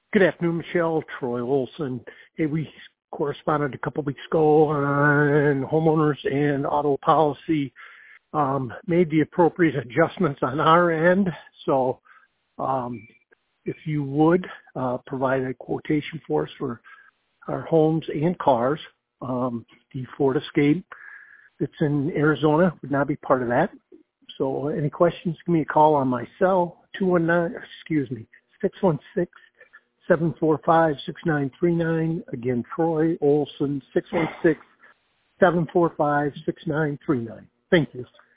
Good afternoon, Michelle. Troy Olson. Hey, we corresponded a couple weeks ago on homeowners and auto policy. Made the appropriate adjustments on our end. So if you would provide a quotation for us for our homes and cars, the Ford Escape that's in Arizona would not be part of that. So any questions, give me a call on my cell, 616-745-6939. Again, Troy Olson, 616-745-6939. Thank you.